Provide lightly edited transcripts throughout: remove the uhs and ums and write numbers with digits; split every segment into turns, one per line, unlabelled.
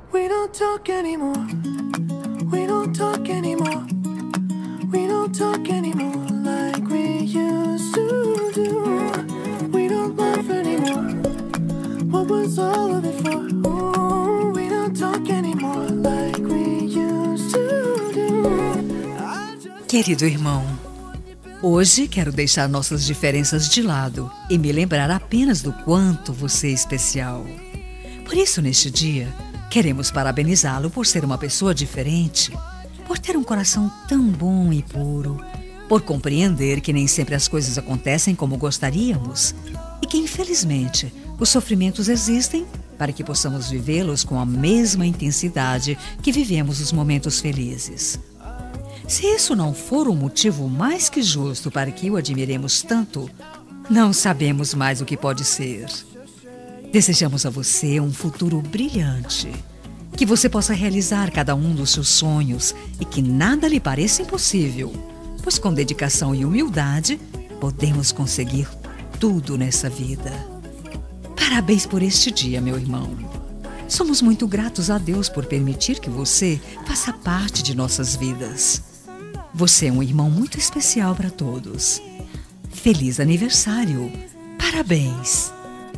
We don't talk anymore. We don't talk anymore. We don't talk anymore like we used to do. We don't laugh anymore. What was all of it for? Ooh, we don't talk anymore like we used to do.
Querido irmão, hoje quero deixar nossas diferenças de lado e me lembrar apenas do quanto você é especial. Por isso, neste dia, queremos parabenizá-lo por ser uma pessoa diferente, por ter um coração tão bom e puro, por compreender que nem sempre as coisas acontecem como gostaríamos e que, infelizmente, os sofrimentos existem para que possamos vivê-los com a mesma intensidade que vivemos os momentos felizes. Se isso não for um motivo mais que justo para que o admiremos tanto, não sabemos mais o que pode ser. Desejamos a você um futuro brilhante, que você possa realizar cada um dos seus sonhos e que nada lhe pareça impossível, pois com dedicação e humildade podemos conseguir tudo nessa vida. Parabéns por este dia, meu irmão. Somos muito gratos a Deus por permitir que você faça parte de nossas vidas. Você é um irmão muito especial para todos. Feliz aniversário! Parabéns!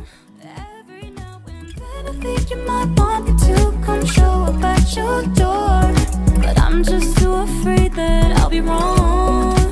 You might want me to come show up at your door, but I'm just too afraid that I'll be wrong.